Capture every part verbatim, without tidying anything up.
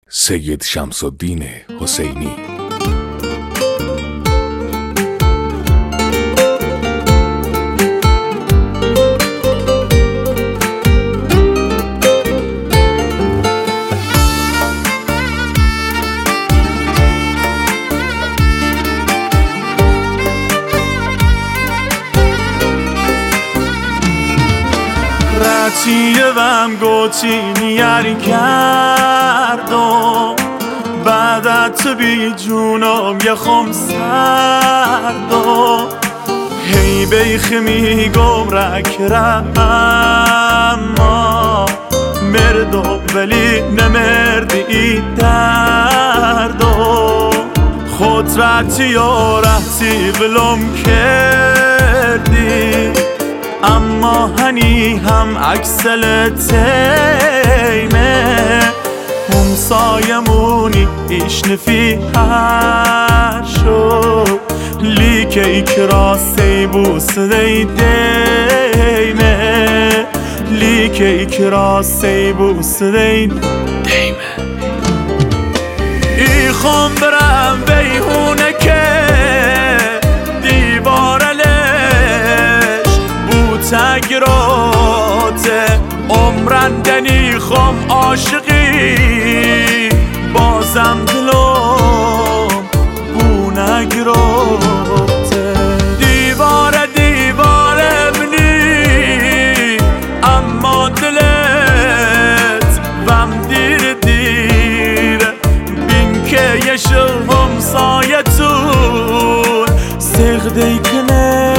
سید شمس الدین حسینی. Vem goçini yari kardom بعدت بی جونم یه خم سردم هی بیخ میگم رکرم اما مردم ولی نمردی دردم خود رتی و رهتی بلوم کردی اما هنی هم اکسل تیمه همسایمونی ایش نفی هر شد لیکه ایک راستی بوس دی دیمه لیکه ایک راستی بوس دی دیمه ای خون برم بیهونه که تگراته عمرندنی خم عاشقی بازم دلم بو نگراته دیواره دیواره منی اما دلت وم دیر دیر بین که یه شلهم سایتون سغدی کنه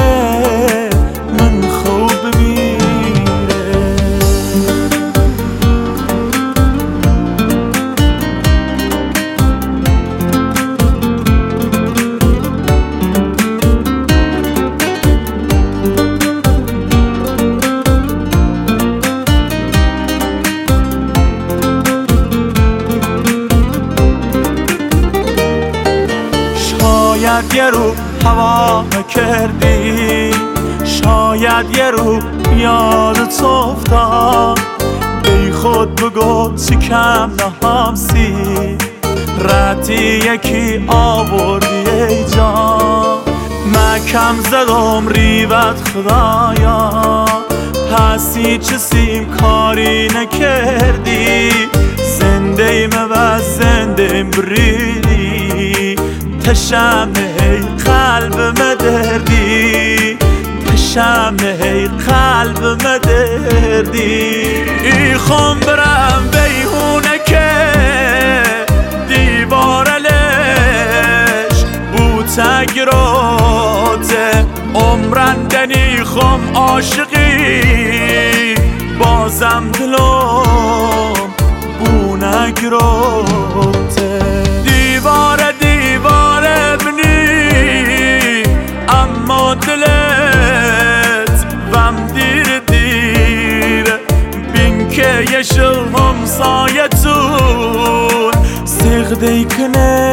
شاید یه رو هوا کردی شاید یه رو یادت افتاد بی خود بگو چی کم نهامسی رتی یکی آوردی ای جان من کم زدم ریوت خدایا پسی چسیم کاری نکردی زنده ایم و زنده ایم بریدی تشمه قلب مدردی تشمه قلب مدردی ای خون برم بیهونه که دیوارلش بو تگراته عمرندنی خم عاشقی بازم دلم بو نگراته دیواره دیواره بنی اما دلت وم دیر دیر بین که یه شلهم سایتون سغدی کنه